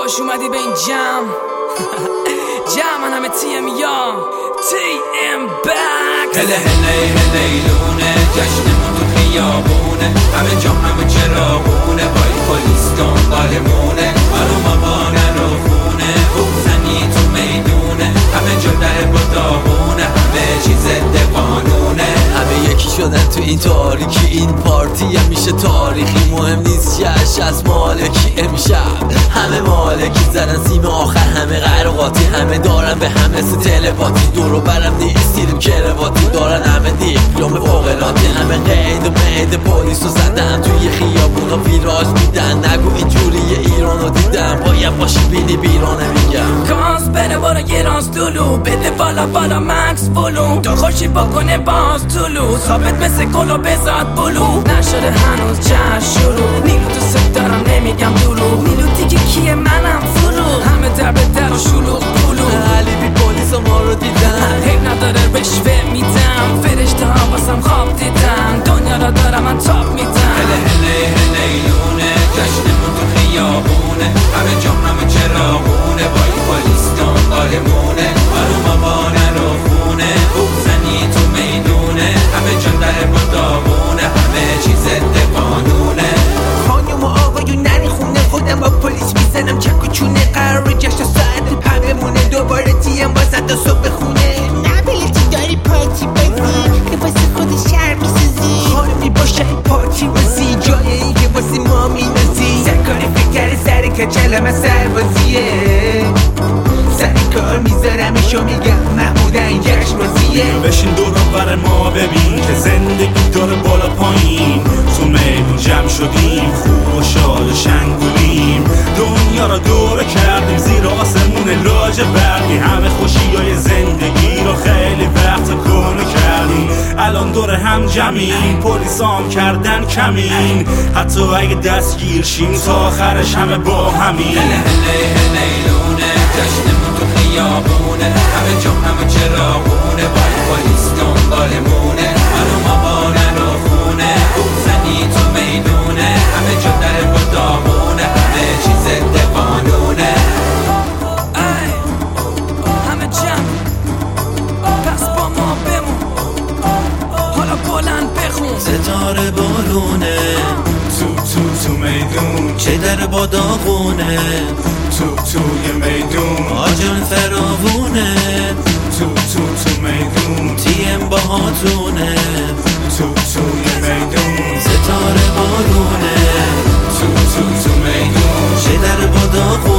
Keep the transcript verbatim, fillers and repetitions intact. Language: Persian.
خوش اومدی به این جمع جمع من همه تی ام یا تی ام بکس هله هله هلیلونه جشنمون تو خیابونه همه جا همه چراغونه بای پلیس دنبالمونه آروم آبانه رو خونه بوزنی تو میدونه همه جا در با داغونه همه چیز ضد قانونه همه یکی شدن تو این تاریکی این پارتی هم میشه تاریخی مهم نیست چش از مالکی امشب همه مالکی زدن سیم آخر همه قرقاتی همه دارن به همه سه تلپاتی دورو برم نیستیریم کرواتی دارن همه دیپلوم فوقلاتی همه قید و مید پولیسو زدن توی خیابونا ویراج میدن نگو اینجوری ایرانو دیدم باید باشی بینی بیرانه میگم کاز بره بارا یه راز دلو بده بالا بالا مکس بلو تو خوشی بکنه باز طلو ثابت مثل گلو بزاد بلو نشده هنوز جشن شروع نیلو تو سب دارم نمیگم دروغ نیلو دیگه کیه منم فرو همه در به در و شلوغ پلو علی بی پلیس ما رو دیدن حیب نداره رشوه میدم فرشته ها واسم خواب دیدن دنیا را دارم من تاپ میدم هله هله هلیلونه جشنمون تو خیابونه همه جا همه چراغونه بای پلیس دنبالمونه آروم آبانه رو خونه بوزنی تو میدونه همه جا در با داغونه همه چیز ضد قانونه خانم و آقایون نری خونه خودم با پلیس میزنم چک و چونه قرار جشن ساعت پا بمونه دوباره تیم بازد تا صبح خونه نه بلیتی داری پارتی بازی که واسه خود شهر میسازی خانمی باشه پارتی بازی جای این که واسه ما مینازی سرکاری فکر سر کچلم از سربازیه سر کار میذارمشو میگم محمود این جشن بازیه بشین دور بر ما ببین که زندگی داره بالا پایین تو میدون جمع شدیم خوب و شاد و شنگولیم دنیا را دوره کردیم زیر آسمون لاجه برقی همه خوشی های زندگی رو خیلی وقت کنه کردیم الان دور هم جمعیم پلیس هم کردن کمین حتی اگه دستگیر شیم تا آخرش همه با همین هله هله هلیلونه جشنمون تو خیابونه همه جا همه چراغونه بای پلیس دنبالمونه آروم آبانه رو خونه بوزنی تو میدونه همه جا در با داغونه همه چیز ضد قانونه ای همه جمع پس با ما بمون حالا بلند بخون ستاره بارونه تو تو تو میدون چه در با داغونه تو توی میدون آجان فراوونه تو تو تو میدون تیم با هاتونه تو توی میدون ستاره بارونه تو تو تو میدون چه در با داغونه